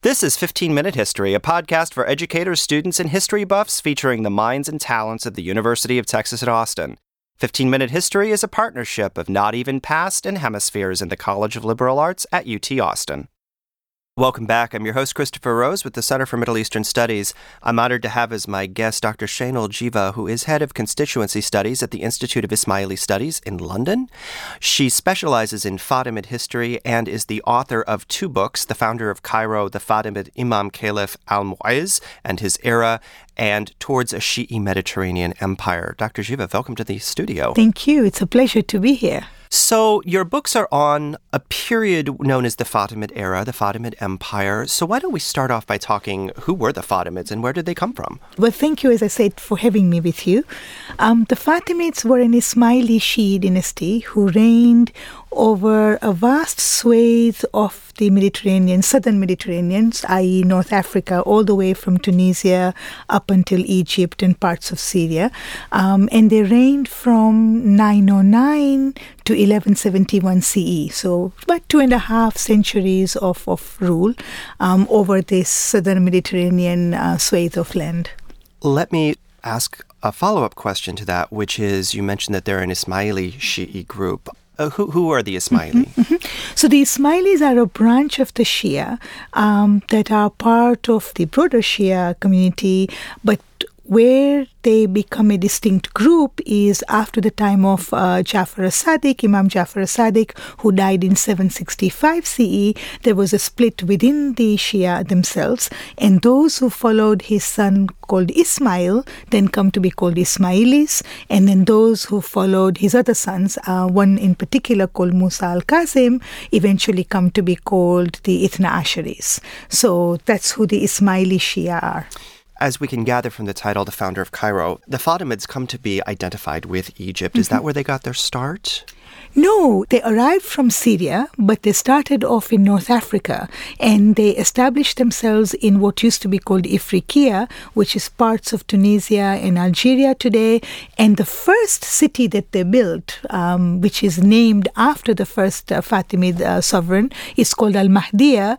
This is 15 Minute History, a podcast for educators, students, and history buffs featuring the minds and talents of the University of Texas at Austin. 15 Minute History is a partnership of Not Even Past and Hemispheres in the College of Liberal Arts at UT Austin. Welcome back. I'm your host, Christopher Rose, with the Center for Middle Eastern Studies. I'm honored to have as my guest Dr. Shainul Jiva, who is head of constituency studies at the Institute of Ismaili Studies in London. She specializes in Fatimid history and is the author of two books, the founder of Cairo, the Fatimid Imam Caliph al-Mu'izz and his era, and Towards a Shi'i Mediterranean Empire. Dr. Jiva, welcome to the studio. Thank you. It's a pleasure to be here. So your books are on a period known as the Fatimid era, the Fatimid Empire. So why don't we start off by talking who were the Fatimids and where did they come from? Well, thank you, as I said, for having me with you. The Fatimids were an Ismaili Shi'i dynasty who reigned over a vast swathe of the Mediterranean, southern Mediterranean, i.e. North Africa, all the way from Tunisia up until Egypt and parts of Syria. And they reigned from 909 to 1171 CE, so about 2.5 centuries of rule over this southern Mediterranean swathe of land. Let me ask a follow-up question to that, which is, you mentioned that they're an Ismaili Shi'i group. Who are the Ismaili? So the Ismailis are a branch of the Shia that are part of the broader Shia community, but where they become a distinct group is after the time of Jafar as-Sadiq, Imam Jafar as-Sadiq, who died in 765 CE. There was a split within the Shia themselves, and those who followed his son called Ismail then come to be called Ismailis, and then those who followed his other sons, one in particular called Musa al-Kazim, eventually come to be called the Ithna Asharis. So that's who the Ismaili Shia are. As we can gather from the title, the founder of Cairo, the Fatimids come to be identified with Egypt. Is that where they got their start? No, they arrived from Syria, but they started off in North Africa, and they established themselves in what used to be called Ifriqiya, which is parts of Tunisia and Algeria today. And the first city that they built, which is named after the first Fatimid sovereign, is called Al-Mahdiya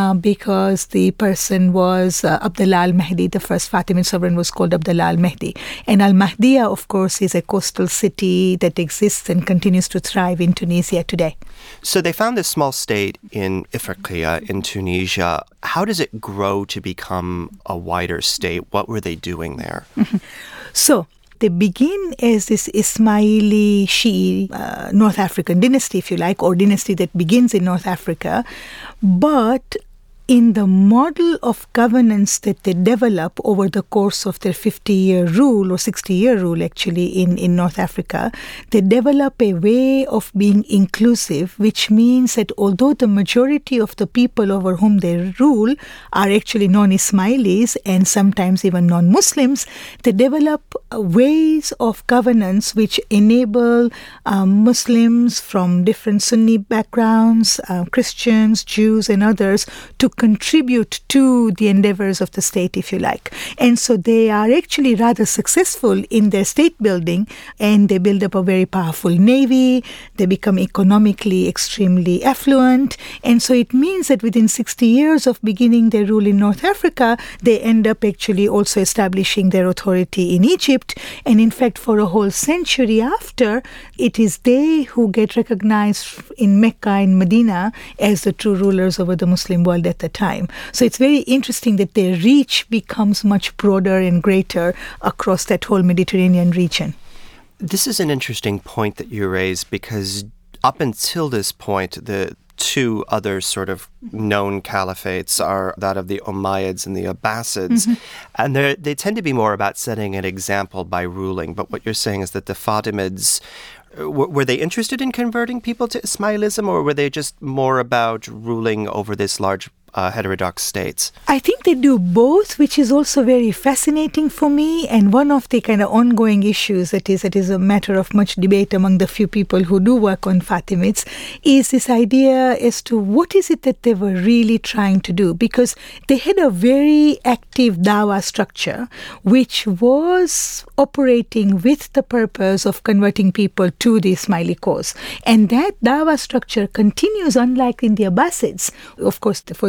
because the person was Abdullah al-Mahdi. The first Fatimid sovereign was called Abdullah al-Mahdi. And Al-Mahdiya, of course, is a coastal city that exists and continues to thrive in Tunisia today. So they found this small state in Ifriqiya in Tunisia. How does it grow to become a wider state? What were they doing there? So they begin as this Ismaili Shi'i North African dynasty, if you like, or dynasty that begins in North Africa. But in the model of governance that they develop over the course of their 50-year rule, or 60-year rule actually, in North Africa, they develop a way of being inclusive, which means that although the majority of the people over whom they rule are actually non-Ismailis and sometimes even non-Muslims, they develop ways of governance which enable Muslims from different Sunni backgrounds, Christians, Jews, and others to contribute to the endeavors of the state, if you like. And so they are actually rather successful in their state building, and they build up a very powerful navy. They become economically extremely affluent. And so it means that within 60 years of beginning their rule in North Africa, they end up actually also establishing their authority in Egypt. And in fact, for a whole century after, it is they who get recognized in Mecca and Medina as the true rulers over the Muslim world at the time. So it's very interesting that their reach becomes much broader and greater across that whole Mediterranean region. This is an interesting point that you raise, because up until this point, the two other sort of known caliphates are that of the Umayyads and the Abbasids. And they tend to be more about setting an example by ruling. But what you're saying is that the Fatimids, were they interested in converting people to Ismailism, or were they just more about ruling over this large heterodox states? I think they do both, which is also very fascinating for me. And one of the kind of ongoing issues that is a matter of much debate among the few people who do work on Fatimids is this idea as to what is it that they were really trying to do. Because they had a very active Dawah structure, which was operating with the purpose of converting people to the Ismaili cause. And that Dawah structure continues, unlike in the Abbasids. Of course, for the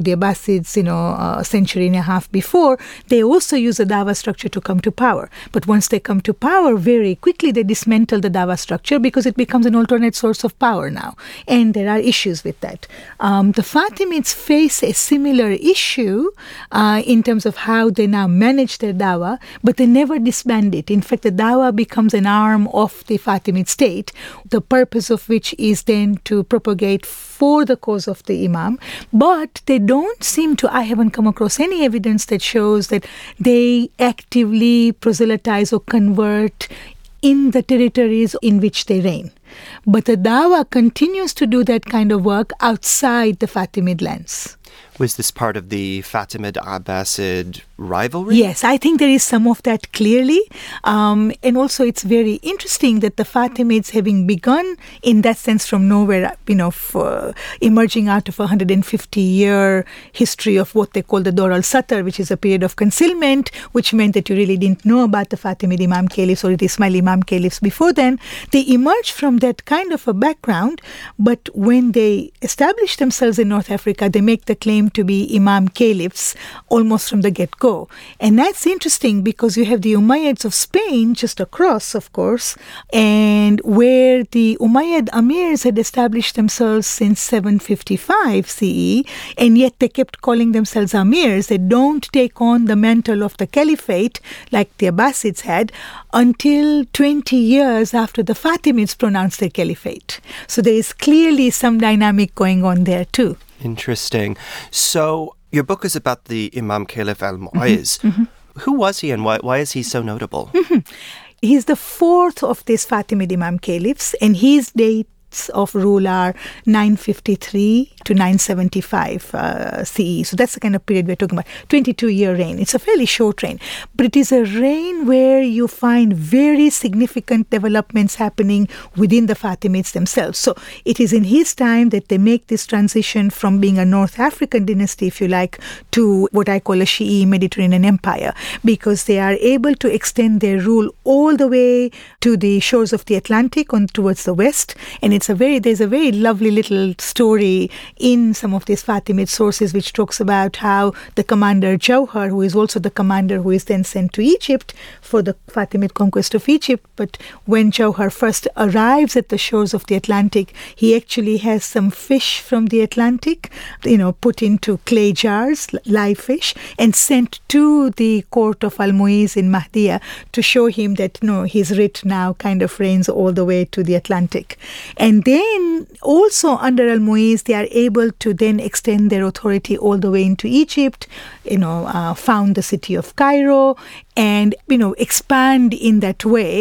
the Abbasids, a century and a half before, they also use a Dawa structure to come to power. But once they come to power, very quickly they dismantle the Dawa structure because it becomes an alternate source of power now. And there are issues with that. The Fatimids face a similar issue in terms of how they now manage their Dawa, but they never disband it. In fact, the Dawa becomes an arm of the Fatimid state, the purpose of which is then to propagate for the cause of the Imam. But they don't seem to, I haven't come across any evidence that shows that they actively proselytize or convert in the territories in which they reign. But the Dawa continues to do that kind of work outside the Fatimid lands. Was this part of the Fatimid-Abbasid rivalry? Yes, I think there is some of that clearly. And also it's very interesting that the Fatimids, having begun in that sense from nowhere, emerging out of a 150-year history of what they call the Dor al-Satar, which is a period of concealment, which meant that you really didn't know about the Fatimid Imam Caliphs or the Ismaili Imam Caliphs before then. They emerged from that kind of a background, but when they establish themselves in North Africa, they make the claim to be Imam Caliphs almost from the get-go. And that's interesting because you have the Umayyads of Spain just across, of course, and where the Umayyad Amirs had established themselves since 755 CE, and yet they kept calling themselves Amirs. They don't take on the mantle of the Caliphate like the Abbasids had until 20 years after the Fatimids pronounced their Caliphate. So there is clearly some dynamic going on there too. Interesting. So your book is about the Imam Caliph al-Mu'izz. Mm-hmm. Who was he and why is he so notable? Mm-hmm. He's the fourth of these Fatimid Imam Caliphs, and his dates of rule are 953 to 975 CE. So that's the kind of period we're talking about. 22-year reign. It's a fairly short reign. But it is a reign where you find very significant developments happening within the Fatimids themselves. So it is in his time that they make this transition from being a North African dynasty, if you like, to what I call a Shi'i Mediterranean empire, because they are able to extend their rule all the way to the shores of the Atlantic towards the west. And there's a very lovely little story in some of these Fatimid sources which talks about how the commander Jauhar, who is also the commander who is then sent to Egypt for the Fatimid conquest of Egypt, but when Jauhar first arrives at the shores of the Atlantic, he actually has some fish from the Atlantic, put into clay jars, live fish, and sent to the court of Al-Mu'izz in Mahdiya to show him that, his writ now kind of reigns all the way to the Atlantic. And then also under Al-Mu'izz, they are able to then extend their authority all the way into Egypt, found the city of Cairo and, expand in that way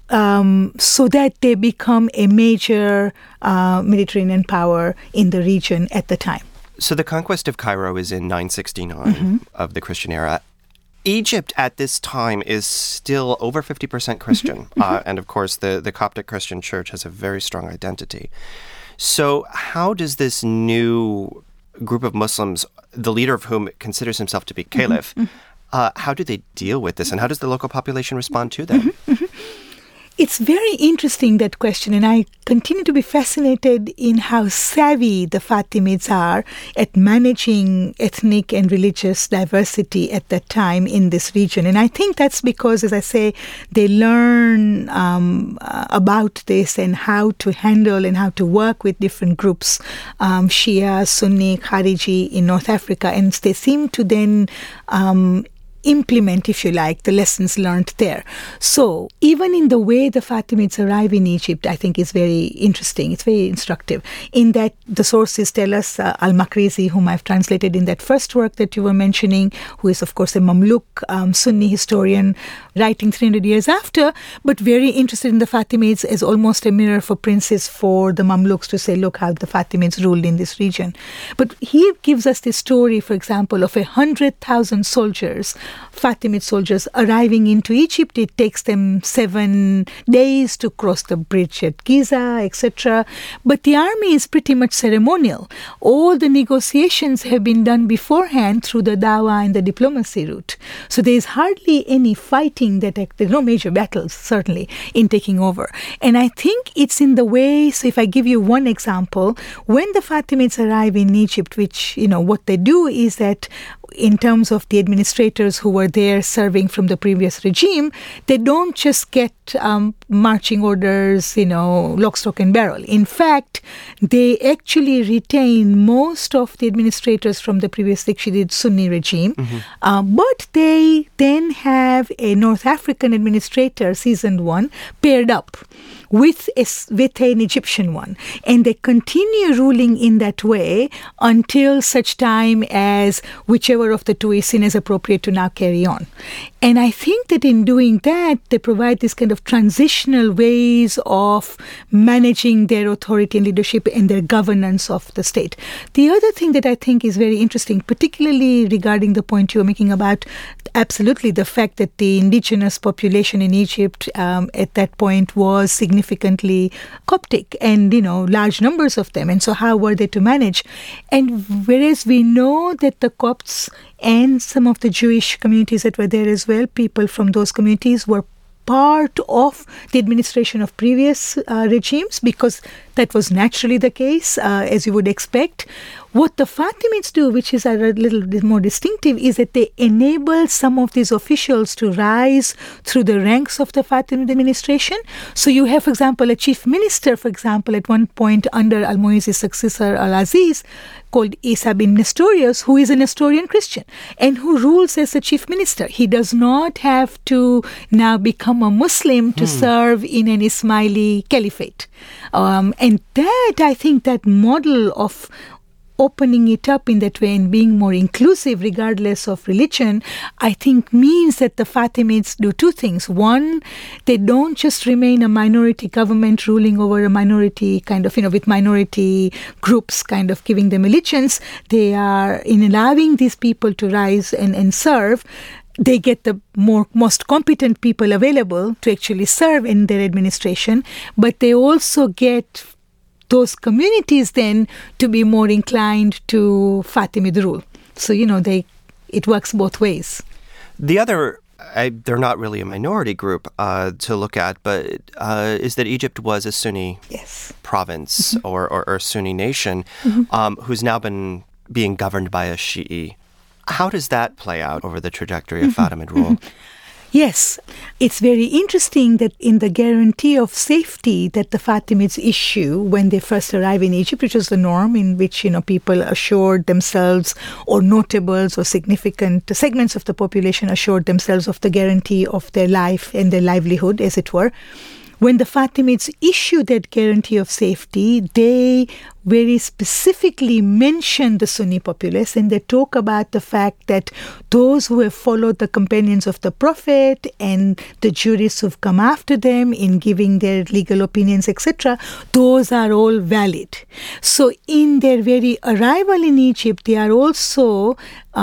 so that they become a major Mediterranean power in the region at the time. So the conquest of Cairo is in 969 of the Christian era. Egypt at this time is still over 50% Christian. And of course, the Coptic Christian Church has a very strong identity. So how does this new group of Muslims, the leader of whom considers himself to be caliph, how do they deal with this? And how does the local population respond to them? It's very interesting, that question, and I continue to be fascinated in how savvy the Fatimids are at managing ethnic and religious diversity at that time in this region. And I think that's because, as I say, they learn about this and how to handle and how to work with different groups, Shia, Sunni, Khariji in North Africa, and they seem to then implement, if you like, the lessons learned there. So even in the way the Fatimids arrive in Egypt, I think is very interesting. It's very instructive in that the sources tell us Al-Makrizi, whom I've translated in that first work that you were mentioning, who is of course a Mamluk Sunni historian writing 300 years after, but very interested in the Fatimids as almost a mirror for princes for the Mamluks to say, look how the Fatimids ruled in this region. But he gives us this story, for example, of 100,000 soldiers Fatimid soldiers arriving into Egypt. It takes them 7 days to cross the bridge at Giza, etc. But the army is pretty much ceremonial. All the negotiations have been done beforehand through the dawah and the diplomacy route. So there is hardly any fighting, there's no major battles, certainly, in taking over. And I think it's in the way, so if I give you one example, when the Fatimids arrive in Egypt, which, what they do is that in terms of the administrators who were there serving from the previous regime, they don't just get marching orders, lock, stock and barrel. In fact, they actually retain most of the administrators from the previous Rashidid Sunni regime, but they then have a North African administrator, seasoned one, paired up with an Egyptian one. And they continue ruling in that way until such time as whichever of the two is seen as appropriate to now carry on. And I think that in doing that, they provide this kind of transitional ways of managing their authority and leadership and their governance of the state. The other thing that I think is very interesting, particularly regarding the point you were making about absolutely the fact that the indigenous population in Egypt at that point was significantly Coptic and, large numbers of them. And so how were they to manage? And whereas we know that the Copts and some of the Jewish communities that were there as well, people from those communities were part of the administration of previous regimes, because that was naturally the case, as you would expect. What the Fatimids do, which is a little bit more distinctive, is that they enable some of these officials to rise through the ranks of the Fatimid administration. So you have, for example, a chief minister, at one point under Al-Muizzi's successor Al-Aziz, called Isa bin Nestorius, who is a Nestorian Christian and who rules as the chief minister. He does not have to now become a Muslim to serve in an Ismaili caliphate. And that, I think, that model of opening it up in that way and being more inclusive regardless of religion, I think means that the Fatimids do two things. One, they don't just remain a minority government ruling over a minority kind of, with minority groups kind of giving them allegiance. They are, in allowing these people to rise and serve, they get the most competent people available to actually serve in their administration, but they also get those communities then to be more inclined to Fatimid rule. So, it works both ways. The other, they're not really a minority group to look at, but is that Egypt was a Sunni province or Sunni nation who's now been being governed by a Shi'i. How does that play out over the trajectory of Fatimid rule? Yes, it's very interesting that in the guarantee of safety that the Fatimids issue when they first arrive in Egypt, which is the norm in which, people assured themselves, or notables or significant segments of the population assured themselves of the guarantee of their life and their livelihood, as it were. When the Fatimids issue that guarantee of safety, they very specifically mention the Sunni populace, and they talk about the fact that those who have followed the companions of the Prophet and the jurists who've come after them in giving their legal opinions, etc., those are all valid. So in their very arrival in Egypt, they are also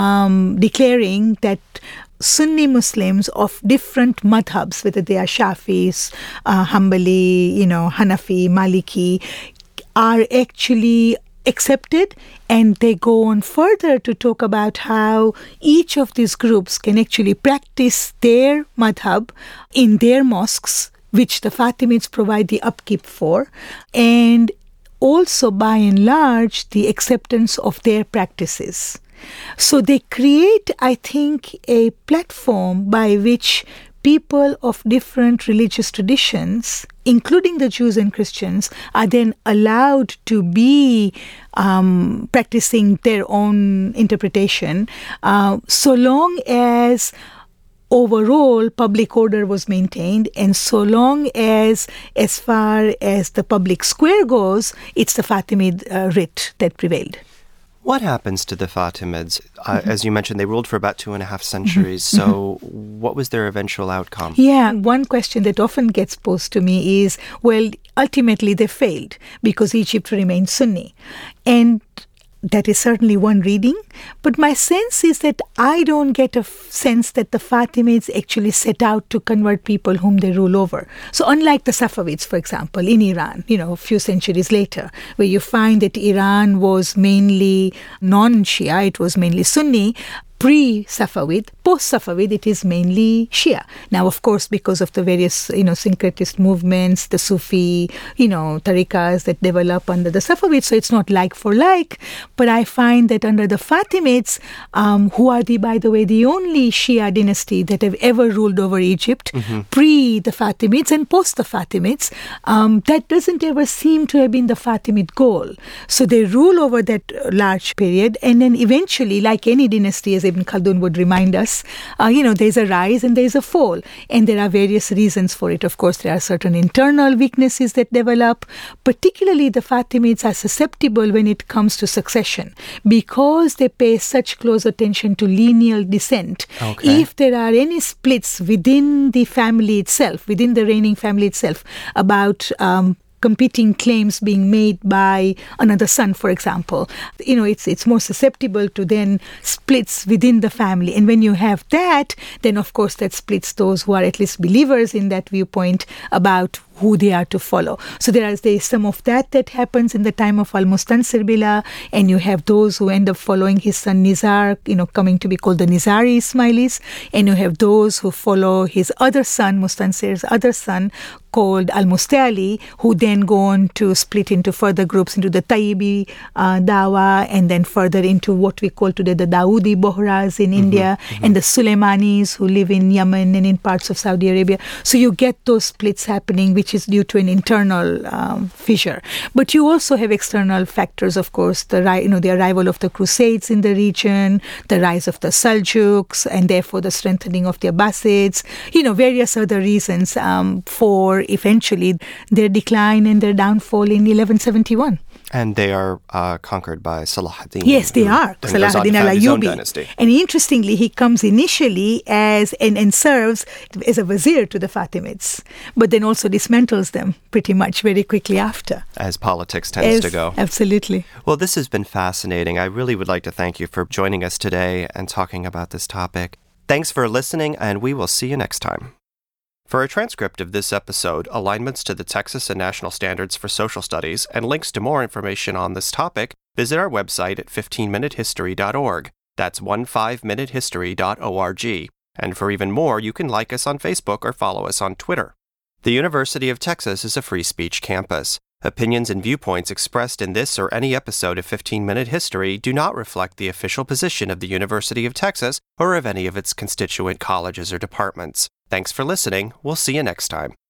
declaring that Sunni Muslims of different madhabs, whether they are Shafis, Hanbali, Hanafi, Maliki, are actually accepted, and they go on further to talk about how each of these groups can actually practice their madhab in their mosques, which the Fatimids provide the upkeep for, and also by and large the acceptance of their practices. So they create, I think, a platform by which people of different religious traditions, including the Jews and Christians, are then allowed to be practicing their own interpretation, so long as overall public order was maintained, and so long as far as the public square goes, it's the Fatimid writ that prevailed. What happens to the Fatimids? As you mentioned, they ruled for about 2.5 centuries. So what was their eventual outcome? Yeah, one question that often gets posed to me is, well, ultimately they failed because Egypt remained Sunni. And that is certainly one reading. But my sense is that I don't get a sense that the Fatimids actually set out to convert people whom they rule over. So unlike the Safavids, for example, in Iran, a few centuries later, where you find that Iran was mainly non-Shia, it was mainly Sunni, pre-Safavid, post-Safavid, it is mainly Shia. Now, of course, because of the various, syncretist movements, the Sufi, tariqas that develop under the Safavids, so it's not like for like. But I find that under the Fatimids, who are, by the way, the only Shia dynasty that have ever ruled over Egypt, pre the Fatimids and post the Fatimids, that doesn't ever seem to have been the Fatimid goal. So they rule over that large period, and then eventually, like any dynasty, as Ibn Khaldun would remind us, there's a rise and there's a fall. And there are various reasons for it. Of course, there are certain internal weaknesses that develop. Particularly, the Fatimids are susceptible when it comes to succession because they pay such close attention to lineal descent. Okay. If there are any splits within the family itself, within the reigning family itself, about competing claims being made by another son, for example, it's more susceptible to then splits within the family. And when you have that, then of course that splits those who are at least believers in that viewpoint about who they are to follow. So there is some of that happens in the time of Al-Mustansir Billah, and you have those who end up following his son Nizar, coming to be called the Nizari Ismailis, and you have those who follow his other son, Mustansir's other son, called Al-Mustali, who then go on to split into further groups, into the Tayyibi Dawa, and then further into what we call today the Dawoodi Bohras in India, and the Sulaimanis who live in Yemen and in parts of Saudi Arabia. So you get those splits happening, which is due to an internal fissure. But you also have external factors, of course, the arrival of the Crusades in the region, the rise of the Seljuks, and therefore the strengthening of the Abbasids, various other reasons for eventually their decline and their downfall in 1171. And they are conquered by Salah ad-Din. Yes, they are. Salah ad-Din al-Ayyubi. And interestingly, he comes initially as and serves as a vizier to the Fatimids, but then also dismantles them pretty much very quickly after. As politics tends to go. Absolutely. Well, this has been fascinating. I really would like to thank you for joining us today and talking about this topic. Thanks for listening, and we will see you next time. For a transcript of this episode, alignments to the Texas and National Standards for Social Studies, and links to more information on this topic, visit our website at 15minutehistory.org. That's 15minutehistory.org. And for even more, you can like us on Facebook or follow us on Twitter. The University of Texas is a free speech campus. Opinions and viewpoints expressed in this or any episode of 15 Minute History do not reflect the official position of the University of Texas or of any of its constituent colleges or departments. Thanks for listening. We'll see you next time.